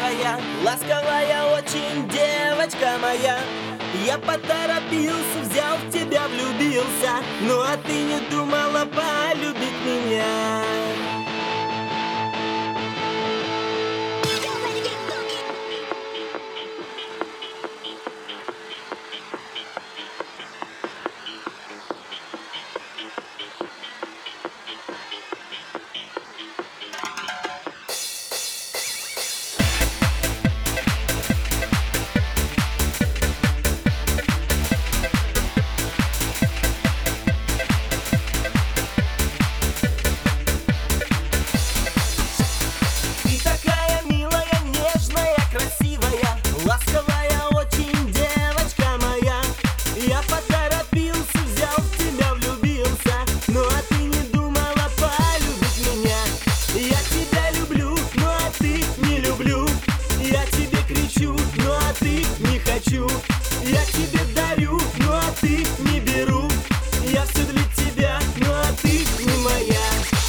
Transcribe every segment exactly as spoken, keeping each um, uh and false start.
красивая, ласковая очень девочка моя. Я поторопился, взял в тебя, влюбился. Ну а ты не думала полюбить меня? Я тебе дарю, ну а ты не беру. Я все для тебя, ну а ты не моя.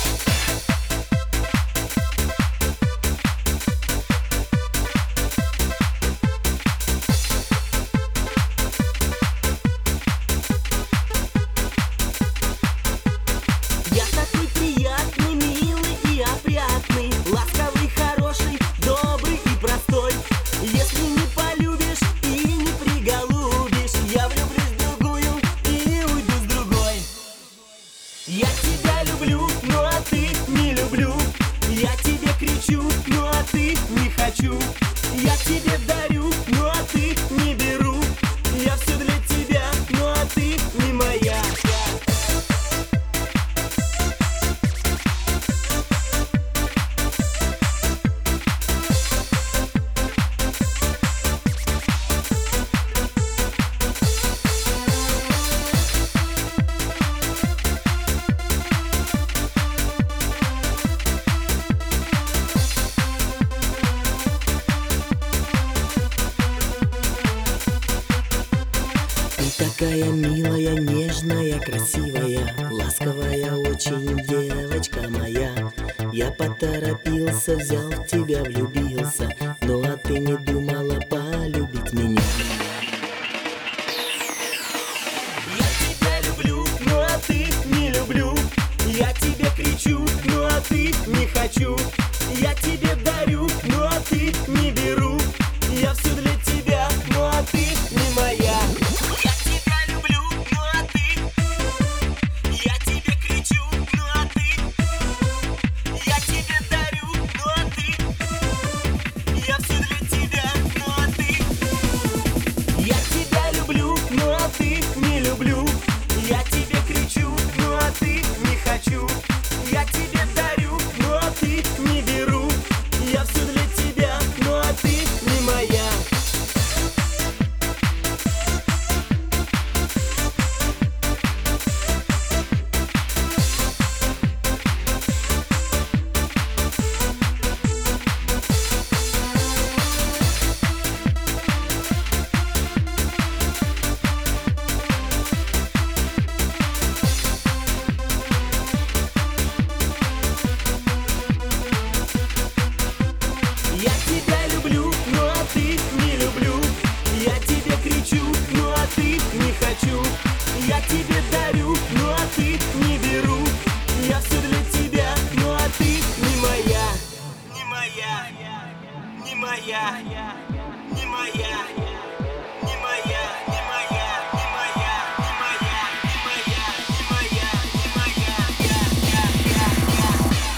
Я такой приятный, милый и опрятный, ласковый, хороший, добрый и простой. Если не полюбишь и не приголубишь, я влюблюсь в другую и уйду с другой. Я тебя люблю, ну а ты не люблю. Я тебе кричу, ну а ты не хочу. Я тебе дарю, ну а ты не беру. Я все для тебя, ну а ты не моя. Такая милая, нежная, красивая, ласковая очень девочка моя. Я поторопился, взял в тебя, влюбился. Ну а ты не думала полюбить меня? Я тебя люблю, ну а ты не люблю. Я тебе кричу, ну а ты не хочу. Я тебе дарю, ну а ты не беру. Я все для тебя, ну а ты не моя. Я тебе кричу, ну а ты не хочу. Я тебе дарю, ну а ты не беру. Я все для тебя, ну а ты не моя. Я тебя люблю, ну а ты не люблю. Я тебе кричу, ну а ты не хочу. Я тебе дарю, ну а ты не беру. Я все для тебя, ну а ты не моя. Не моя, не моя, не моя, не моя, не моя, не моя, не моя, не моя, не моя, не моя, я, я, я, я.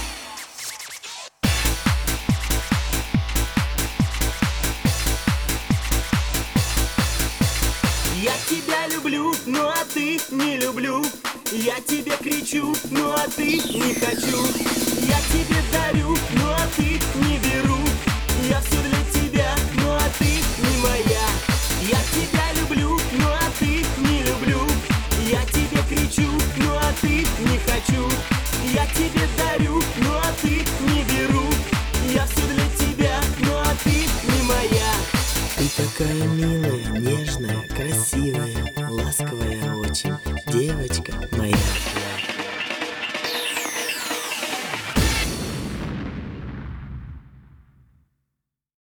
Я тебя люблю, ну а ты не люблю. Я тебе кричу, ну а ты не хочу. Я тебе дарю, ну а ты не беру. Я все для тебя, ну а ты не моя. Я тебя люблю, ну а ты не люблю. Я тебе кричу, ну а ты не хочу. Я тебе дарю, ну а ты не беру. Я все для тебя, ну а ты не моя. Ты такая милая, нежная, красивая, ласковая очень девочка моя.